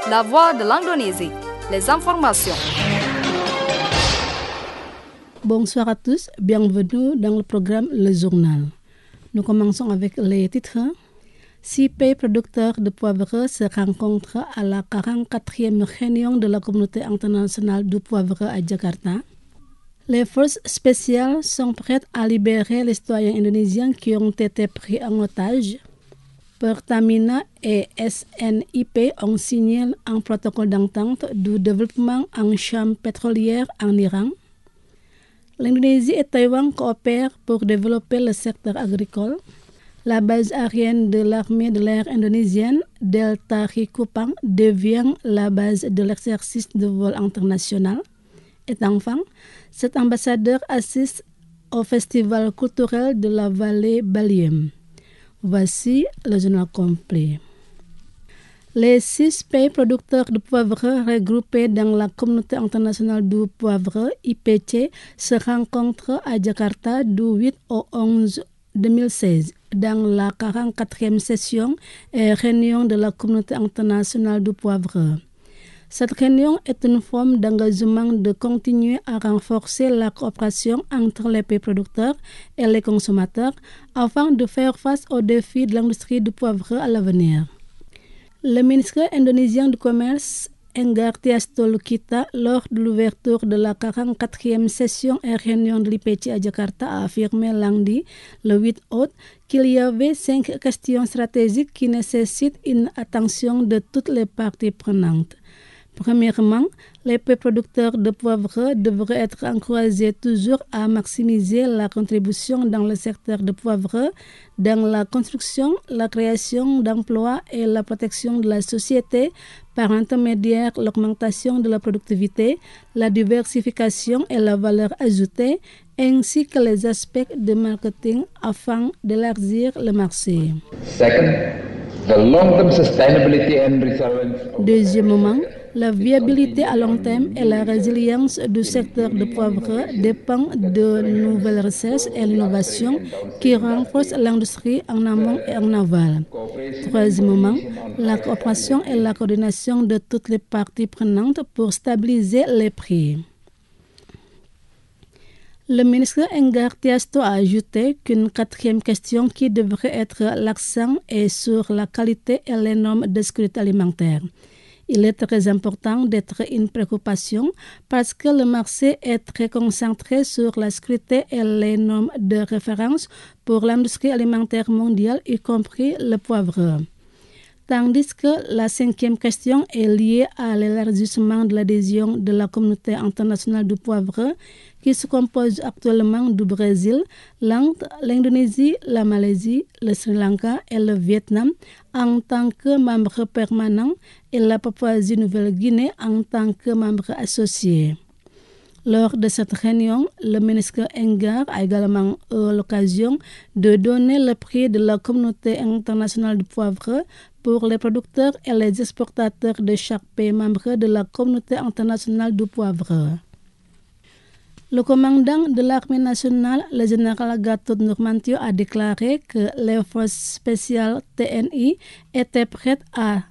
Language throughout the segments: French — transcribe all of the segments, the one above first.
la voix de l'Indonésie. Les informations. Bonsoir à tous, bienvenue dans le programme Le Journal. Nous commençons avec les titres. 6 pays producteurs de poivre se rencontrent à la 44e réunion de la communauté internationale du poivre à Jakarta. Les forces spéciales sont prêtes à libérer les citoyens indonésiens qui ont été pris en otage. Pertamina et SNIP ont signé un protocole d'entente du développement en chambre pétrolière en Iran. L'Indonésie et Taïwan coopèrent pour développer le secteur agricole. La base aérienne de l'armée de l'air indonésienne, Delta Kupang, devient la base de l'exercice de vol international. Et enfin, cet ambassadeur assiste au festival culturel de la vallée Baliem. Voici le journal complet. Les 6 pays producteurs de poivre regroupés dans la communauté internationale du poivre, IPC, se rencontrent à Jakarta du 8 au 11 2016 dans la 44e session et réunion de la communauté internationale du poivre. Cette réunion est une forme d'engagement de continuer à renforcer la coopération entre les pays producteurs et les consommateurs afin de faire face aux défis de l'industrie du poivre à l'avenir. Le ministre indonésien du Commerce, Enggar Tiasto Lukita, lors de l'ouverture de la 44e session et réunion de l'IPC à Jakarta, a affirmé lundi, le 8 août, qu'il y avait 5 questions stratégiques qui nécessitent une attention de toutes les parties prenantes. Premièrement, les pays producteurs de poivre devraient être encouragés toujours à maximiser la contribution dans le secteur de poivre, dans la construction, la création d'emplois et la protection de la société par intermédiaire l'augmentation de la productivité, la diversification et la valeur ajoutée, ainsi que les aspects de marketing afin d'élargir le marché. Second, the long-term sustainability and resilience. Deuxièmement, la viabilité à long terme et la résilience du secteur de poivre dépendent de nouvelles recherches et l'innovation qui renforcent l'industrie en amont et en aval. Troisièmement, la coopération et la coordination de toutes les parties prenantes pour stabiliser les prix. Le ministre Enggar Tiasto a ajouté qu'une 4e question qui devrait être l'accent est sur la qualité et les normes de sécurité alimentaire. Il est très important d'être une préoccupation parce que le marché est très concentré sur la sécurité et les normes de référence pour l'industrie alimentaire mondiale, y compris le poivre. Tandis que la 5e question est liée à l'élargissement de l'adhésion de la communauté internationale du poivre qui se compose actuellement du Brésil, l'Inde, l'Indonésie, la Malaisie, le Sri Lanka et le Vietnam en tant que membres permanents et la Papouasie-Nouvelle-Guinée en tant que membre associé. Lors de cette réunion, le ministre Enggar a également eu l'occasion de donner le prix de la communauté internationale du poivre pour les producteurs et les exportateurs de chaque pays membre de la communauté internationale du poivre. Le commandant de l'armée nationale, le général Gatot Nurmantio, a déclaré que les forces spéciales TNI étaient prêtes à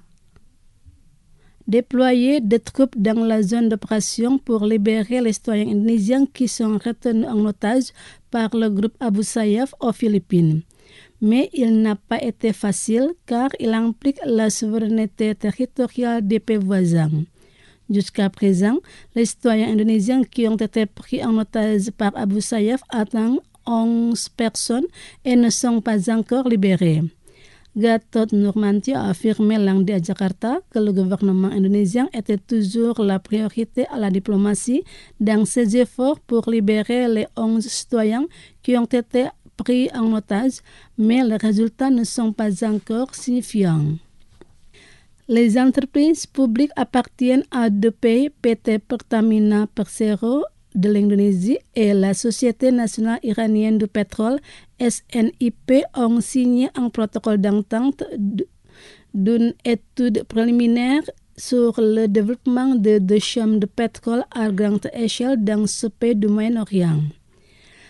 déployer des troupes dans la zone d'opération pour libérer les citoyens indonésiens qui sont retenus en otage par le groupe Abu Sayyaf aux Philippines. Mais il n'a pas été facile car il implique la souveraineté territoriale des pays voisins. Jusqu'à présent, les citoyens indonésiens qui ont été pris en otage par Abu Sayyaf atteignent 11 personnes et ne sont pas encore libérés. Gatot Nurmantio a affirmé lundi à Jakarta que le gouvernement indonésien était toujours la priorité à la diplomatie dans ses efforts pour libérer les 11 citoyens qui ont été pris en otage, mais les résultats ne sont pas encore signifiants. Les entreprises publiques appartiennent à 2 pays, PT Pertamina Persero de l'Indonésie et la Société nationale iranienne du pétrole, SNIP, ont signé un protocole d'entente d'une étude préliminaire sur le développement de 2 chambres de pétrole à grande échelle dans ce pays du Moyen-Orient.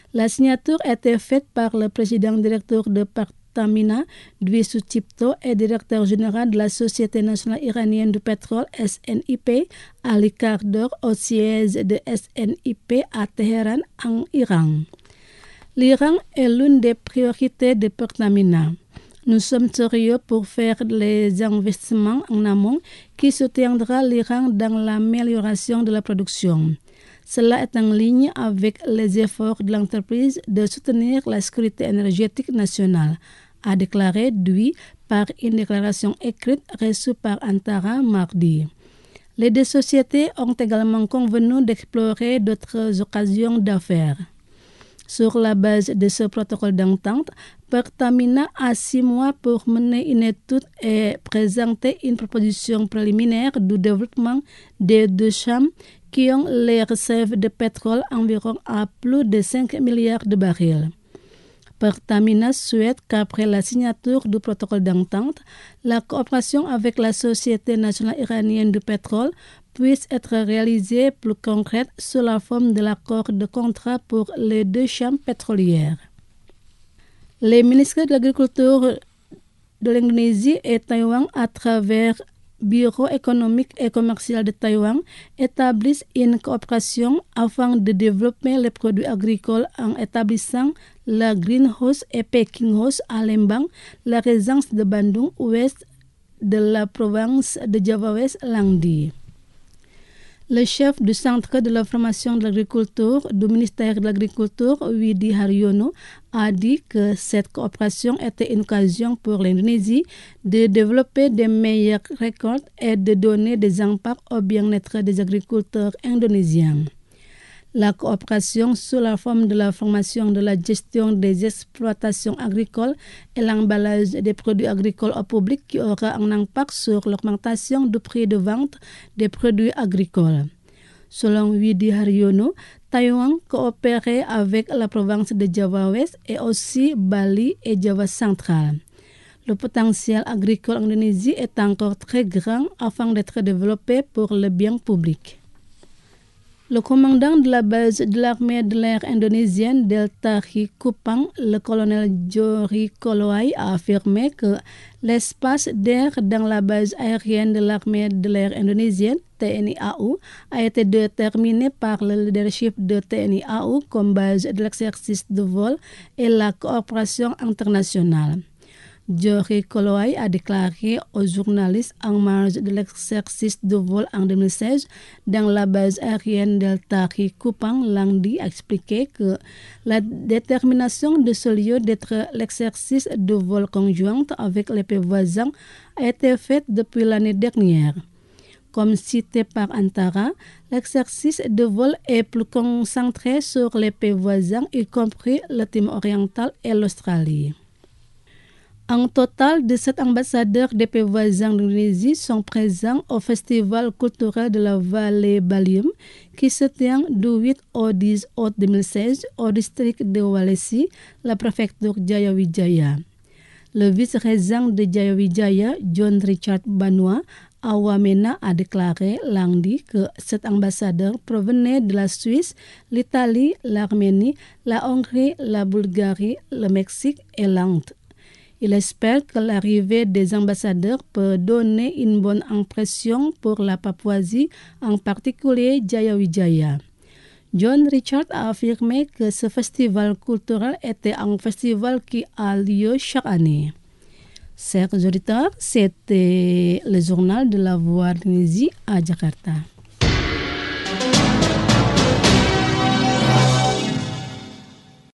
La signature a été faite par le président directeur de Pertamina, Dwi Sucipto, et directeur général de la Société nationale iranienne du pétrole, SNIP, Ali Kardor, au siège de SNIP à Téhéran, en Iran. L'Iran est l'une des priorités de Pertamina. Nous sommes sérieux pour faire les investissements en amont qui soutiendra l'Iran dans l'amélioration de la production. Cela est en ligne avec les efforts de l'entreprise de soutenir la sécurité énergétique nationale, a déclaré Dwi par une déclaration écrite reçue par Antara mardi. Les deux sociétés ont également convenu d'explorer d'autres occasions d'affaires. Sur la base de ce protocole d'entente, Pertamina a 6 mois pour mener une étude et présenter une proposition préliminaire du développement des 2 champs qui ont les réserves de pétrole environ à plus de 5 milliards de barils. Pertamina souhaite qu'après la signature du protocole d'entente, la coopération avec la Société nationale iranienne du pétrole puisse être réalisée plus concrète sous la forme de l'accord de contrat pour les 2 champs pétrolières. Les ministres de l'Agriculture de l'Indonésie et Taïwan, à travers Bureau économique et commercial de Taïwan, établissent une coopération afin de développer les produits agricoles en établissant la Greenhouse et Packing House à Lembang, la résidence de Bandung ouest de la province de Java West, Langdi. Le chef du Centre de l'information de l'agriculture du ministère de l'Agriculture, Widi Haryono, a dit que cette coopération était une occasion pour l'Indonésie de développer des meilleures récoltes et de donner des impacts au bien-être des agriculteurs indonésiens. La coopération sous la forme de la formation de la gestion des exploitations agricoles et l'emballage des produits agricoles au public qui aura un impact sur l'augmentation du prix de vente des produits agricoles. Selon Widi Haryono, Taïwan coopérait avec la province de Java West et aussi Bali et Java Central. Le potentiel agricole en Indonésie est encore très grand afin d'être développé pour le bien public. Le commandant de la base de l'armée de l'air indonésienne Deltahi Kupang, le colonel Johri Koloai, a affirmé que l'espace d'air dans la base aérienne de l'armée de l'air indonésienne, TNI AU, a été déterminé par le leadership de TNI AU comme base de l'exercice de vol et la coopération internationale. Johri Koloai a déclaré aux journalistes en marge de l'exercice de vol en 2016 dans la base aérienne Deltahi Kupang, Langdi, a expliqué que la détermination de ce lieu d'être l'exercice de vol conjoint avec les pays voisins a été faite depuis l'année dernière. Comme cité par Antara, l'exercice de vol est plus concentré sur les pays voisins, y compris le Timor oriental et l'Australie. Un total de 7 ambassadeurs des pays voisins d'Indonésie sont présents au Festival culturel de la Vallée Balium qui se tient du 8 au 10 août 2016 au district de Walesi, la préfecture Jayawijaya. Le vice-régent de Jayawijaya, John Richard Banua Awamena, a déclaré lundi que 7 ambassadeurs provenaient de la Suisse, l'Italie, l'Arménie, la Hongrie, la Bulgarie, le Mexique et l'Inde. Il espère que l'arrivée des ambassadeurs peut donner une bonne impression pour la Papouasie, en particulier Jayawijaya. John Richard a affirmé que ce festival culturel était un festival qui a lieu chaque année. Chers auditeurs, c'était le journal de la Voix d'Indonésie à Jakarta.